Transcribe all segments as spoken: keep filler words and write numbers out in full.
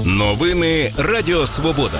Новини Радіо Свобода.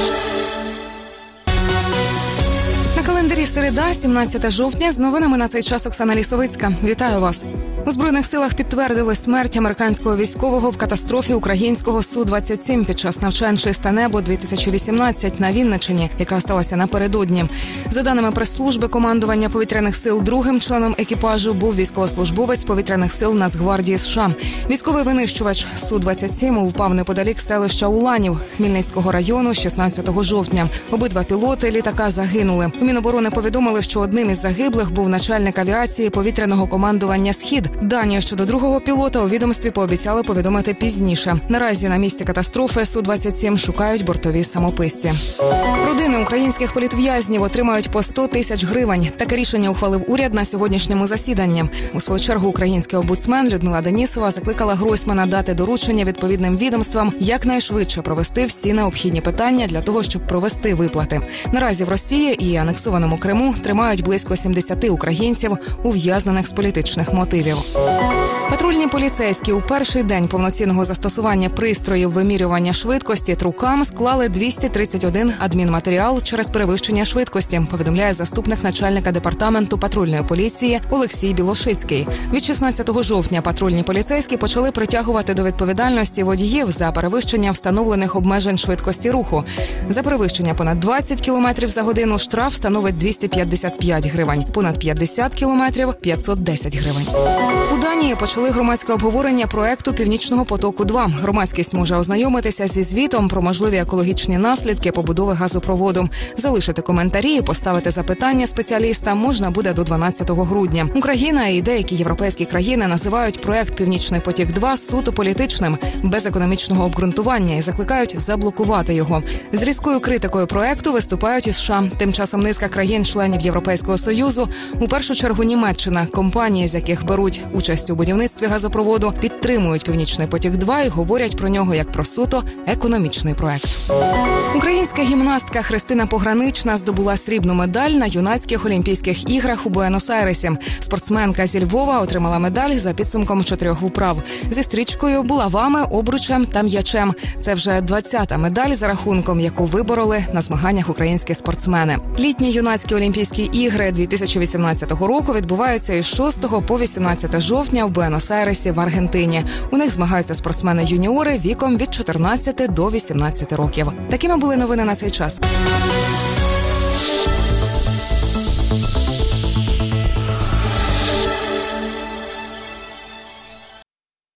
На календарі середа, сімнадцяте жовтня. З новинами на цей час Оксана Лісовицька. Вітаю вас. У Збройних силах підтвердили смерть американського військового в катастрофі українського Су двадцять сім під час навчань «Чисте небо» дві тисячі вісімнадцять на Вінниччині, яка сталася напередодні. За даними прес-служби командування повітряних сил, другим членом екіпажу був військовослужбовець повітряних сил Нацгвардії США. Військовий винищувач Су двадцять сім впав неподалік селища Уланів Хмельницького району шістнадцятого жовтня. Обидва пілоти літака загинули. У Міноборони повідомили, що одним із загиблих був начальник авіації повітряного командування «Схід». Дані щодо другого пілота у відомстві пообіцяли повідомити пізніше. Наразі на місці катастрофи Су двадцять сім шукають бортові самописці. Родини українських політв'язнів отримають по сто тисяч гривень. Таке рішення ухвалив уряд на сьогоднішньому засіданні. У свою чергу український омбудсмен Людмила Денісова закликала Гройсмана дати доручення відповідним відомствам якнайшвидше провести всі необхідні питання для того, щоб провести виплати. Наразі в Росії і анексованому Криму тримають близько сімдесят українців, ув'язнених з політичних мотивів. Патрульні поліцейські у перший день повноцінного застосування пристроїв вимірювання швидкості «Трукам» склали двісті тридцять один адмінматеріал через перевищення швидкості, повідомляє заступник начальника департаменту патрульної поліції Олексій Білошицький. Від шістнадцятого жовтня патрульні поліцейські почали притягувати до відповідальності водіїв за перевищення встановлених обмежень швидкості руху. За перевищення понад двадцять кілометрів за годину штраф становить двісті п'ятдесят п'ять гривень, понад п'ятдесят кілометрів – п'ятсот десять гривень. У Данії почали громадське обговорення проекту «Північного потоку-два». Громадськість може ознайомитися зі звітом про можливі екологічні наслідки побудови газопроводу. Залишити коментарі і поставити запитання спеціалістам можна буде до дванадцятого грудня. Україна і деякі європейські країни називають проект «Північний потік-два» суто політичним, без економічного обґрунтування і закликають заблокувати його. З різкою критикою проекту виступають і США. Тим часом низка країн-членів Європейського Союзу, у першу чергу Німеччина, компанії, з яких беруть участь у будівництві газопроводу, підтримують «Північний потік-два» і говорять про нього як про суто економічний проект. Українська гімнастка Христина Погранична здобула срібну медаль на юнацьких Олімпійських іграх у Буенос-Айресі. Спортсменка зі Львова отримала медаль за підсумком чотирьох вправ. Зі стрічкою, булавами, обручем та м'ячем. Це вже двадцята медаль за рахунком, яку вибороли на змаганнях українські спортсмени. Літні юнацькі Олімпійські ігри дві тисячі вісімнадцятого року відбуваються із шостого по вісімнадцяте жовтня в Буенос-Айресі в Аргентині. У них змагаються спортсмени-юніори віком від чотирнадцяти до вісімнадцяти років. Такими були новини на цей час.